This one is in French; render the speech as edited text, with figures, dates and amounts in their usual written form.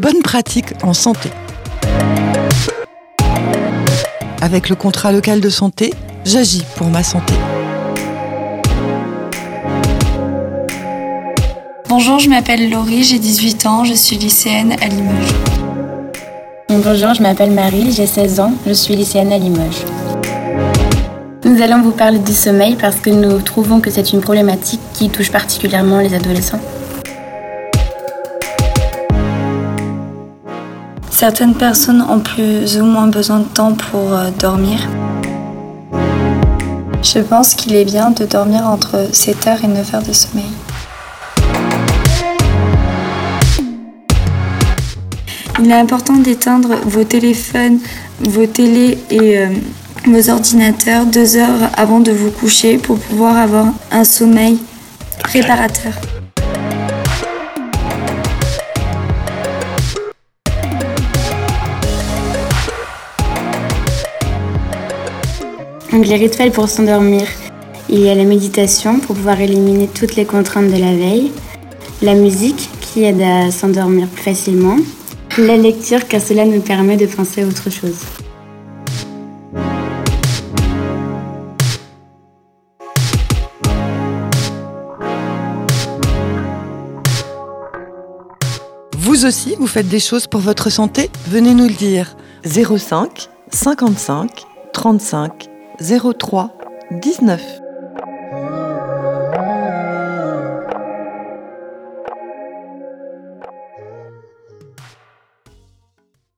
bonnes pratiques en santé. Avec le contrat local de santé, j'agis pour ma santé. Bonjour, je m'appelle Laurie, j'ai 18 ans, je suis lycéenne à Limoges. Bonjour, je m'appelle Marie, j'ai 16 ans, je suis lycéenne à Limoges. Nous allons vous parler du sommeil parce que nous trouvons que c'est une problématique qui touche particulièrement les adolescents. Certaines personnes ont plus ou moins besoin de temps pour dormir. Je pense qu'il est bien de dormir entre 7 heures et 9 heures de sommeil. Il est important d'éteindre vos téléphones, vos télés et vos ordinateurs 2 heures avant de vous coucher pour pouvoir avoir un sommeil réparateur. Donc les rituels pour s'endormir, il y a la méditation pour pouvoir éliminer toutes les contraintes de la veille, la musique qui aide à s'endormir plus facilement, la lecture car cela nous permet de penser à autre chose. Vous aussi, vous faites des choses pour votre santé ? Venez nous le dire. 05 55 35 03 19.